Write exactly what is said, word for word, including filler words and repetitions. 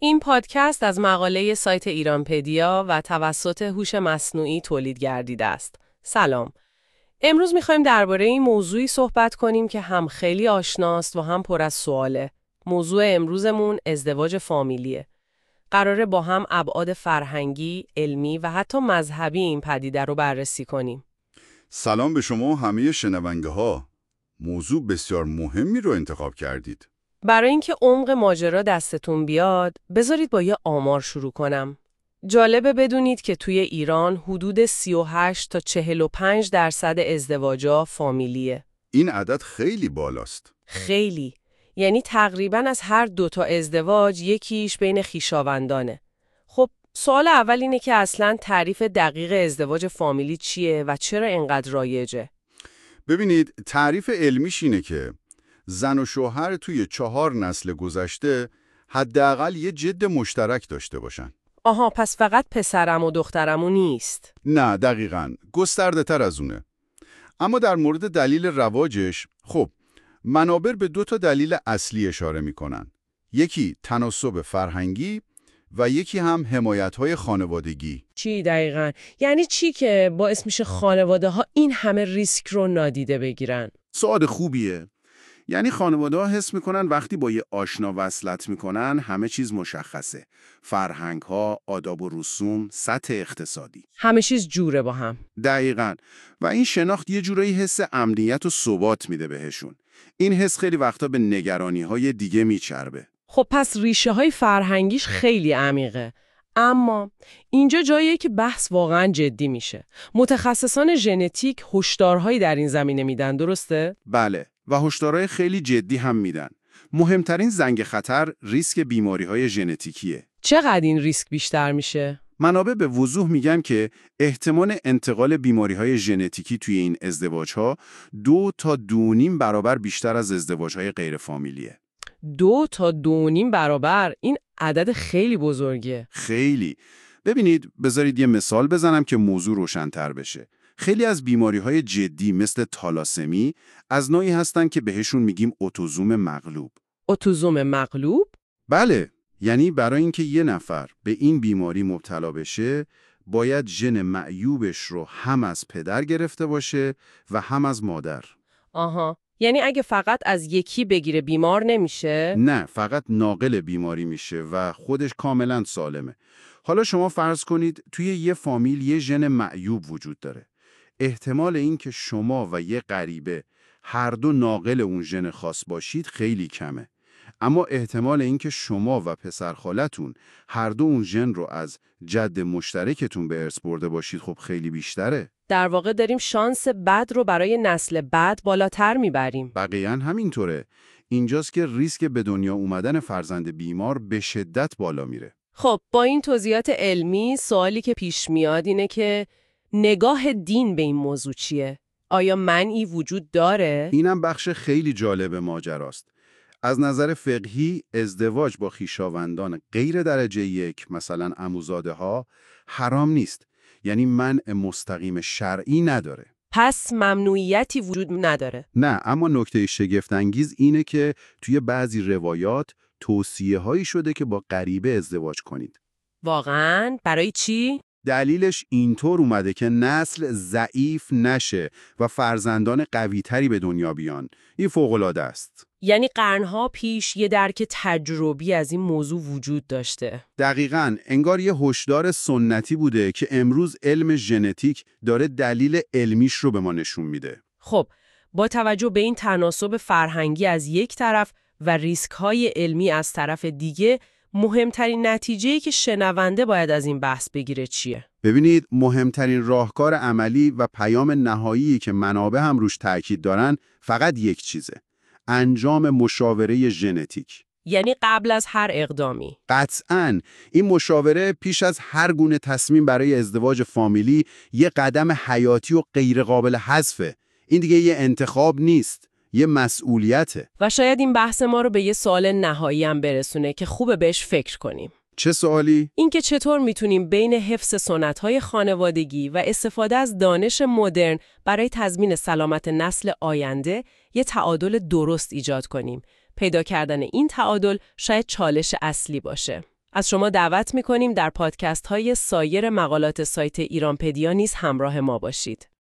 این پادکست از مقاله سایت ایرانپدیا و توسط هوش مصنوعی تولید گردیده است. سلام. امروز می‌خوایم درباره این موضوعی صحبت کنیم که هم خیلی آشناست و هم پر از سواله. موضوع امروزمون ازدواج فامیلیه. قراره با هم ابعاد فرهنگی، علمی و حتی مذهبی این پدیده رو بررسی کنیم. سلام به شما و همه شنونده ها. موضوع بسیار مهمی رو انتخاب کردید. برای اینکه عمق ماجرا دستتون بیاد، بذارید با یه آمار شروع کنم. جالبه بدونید که توی ایران حدود سی و هشت تا چهل و پنج درصد ازدواجا فامیلیه. این عدد خیلی بالاست. خیلی. یعنی تقریباً از هر دوتا ازدواج یکیش بین خویشاوندانه. خب سوال اول اینه که اصلاً تعریف دقیق ازدواج فامیلی چیه و چرا اینقدر رایجه؟ ببینید، تعریف علمیش اینه که زن و شوهر توی چهار نسل گذشته حداقل یه جد مشترک داشته باشن. آها، پس فقط پسرم و دخترمو نیست. نه، دقیقاً. گسترده تر از اونه. اما در مورد دلیل رواجش، خب منابر به دو تا دلیل اصلی اشاره میکنن. یکی تناسب فرهنگی و یکی هم حمایت‌های خانوادگی. چی دقیقاً؟ یعنی چی که باعث میشه خانواده ها این همه ریسک رو نادیده بگیرن؟ سوال خوبیه. یعنی خانواده ها حس میکنن وقتی با یه آشنا وصلت میکنن همه چیز مشخصه. فرهنگ ها، آداب و رسوم، سطح اقتصادی. همه چیز جوره با هم. دقیقاً. و این شناخت یه جورایی حس امنیت و ثبات میده بهشون. این حس خیلی وقتا به نگرانی های دیگه میچربه. خب پس ریشه های فرهنگیش خیلی عمیقه. اما اینجا جاییه که بحث واقعاً جدی میشه. متخصصان ژنتیک هشدارهایی در این زمینه میدن، درسته؟ بله. و هشدارهای خیلی جدی هم میدن. مهمترین زنگ خطر ریسک بیماری‌های ژنتیکیه. چقدر این ریسک بیشتر میشه؟ منابع به وضوح میگن که احتمال انتقال بیماری‌های ژنتیکی توی این ازدواج‌ها دو تا دو نیم برابر بیشتر از ازدواج‌های غیر فامیلیه. دو تا دو نیم برابر؟ این عدد خیلی بزرگه. خیلی. ببینید، بذارید یه مثال بزنم که موضوع روشن‌تر بشه. خیلی از بیماری‌های جدی مثل تالاسمی از نوعی هستن که بهشون میگیم اتوزوم مغلوب. اتوزوم مغلوب؟ بله، یعنی برای اینکه یه نفر به این بیماری مبتلا بشه، باید ژن معیوبش رو هم از پدر گرفته باشه و هم از مادر. آها، یعنی اگه فقط از یکی بگیره بیمار نمیشه؟ نه، فقط ناقل بیماری میشه و خودش کاملا سالمه. حالا شما فرض کنید توی یه فامیل یه ژن معیوب وجود داره. احتمال این که شما و یه غریبه هر دو ناقل اون ژن خاص باشید خیلی کمه. اما احتمال این که شما و پسرخالتون هر دو اون ژن رو از جد مشترکتون به ارث برده باشید خب خیلی بیشتره. در واقع داریم شانس بد رو برای نسل بعد بالاتر میبریم. بقیه‌اً همینطوره. اینجاست که ریسک به دنیا اومدن فرزند بیمار به شدت بالا میره. خب با این توضیحات علمی سوالی که پیش میاد اینه که نگاه دین به این موضوع چیه؟ آیا منعی وجود داره؟ اینم بخش خیلی جالب ماجراست. از نظر فقهی ازدواج با خویشاوندان غیر درجه یک، مثلا عموزاده ها، حرام نیست. یعنی منع مستقیم شرعی نداره. پس ممنوعیتی وجود نداره. نه، اما نکته شگفت انگیز اینه که توی بعضی روایات توصیه هایی شده که با غریبه ازدواج کنید. واقعاً؟ برای چی؟ دلیلش اینطور اومده که نسل ضعیف نشه و فرزندان قوی‌تری به دنیا بیان. این فوق‌العاده است. یعنی قرنها پیش یه درک تجربی از این موضوع وجود داشته. دقیقاً، انگار یه هشدار سنتی بوده که امروز علم ژنتیک داره دلیل علمیش رو به ما نشون میده. خب، با توجه به این تناسب فرهنگی از یک طرف و ریسک‌های علمی از طرف دیگه، مهمترین نتیجه‌ای که شنونده باید از این بحث بگیره چیه؟ ببینید، مهمترین راهکار عملی و پیام نهایی که منابع هم روش تاکید دارن فقط یک چیزه: انجام مشاوره ژنتیک. یعنی قبل از هر اقدامی. قطعاً این مشاوره پیش از هر گونه تصمیم برای ازدواج فامیلی یه قدم حیاتی و غیر قابل حذفه. این دیگه یه انتخاب نیست، یه مسئولیته. و شاید این بحث ما رو به یه سوال نهایی هم برسونه که خوبه بهش فکر کنیم. چه سوالی؟ اینکه چطور میتونیم بین حفظ سنت‌های خانوادگی و استفاده از دانش مدرن برای تضمین سلامت نسل آینده یه تعادل درست ایجاد کنیم. پیدا کردن این تعادل شاید چالش اصلی باشه. از شما دعوت می‌کنیم در پادکست های سایر مقالات سایت ایرانپدیا نیز همراه ما باشید.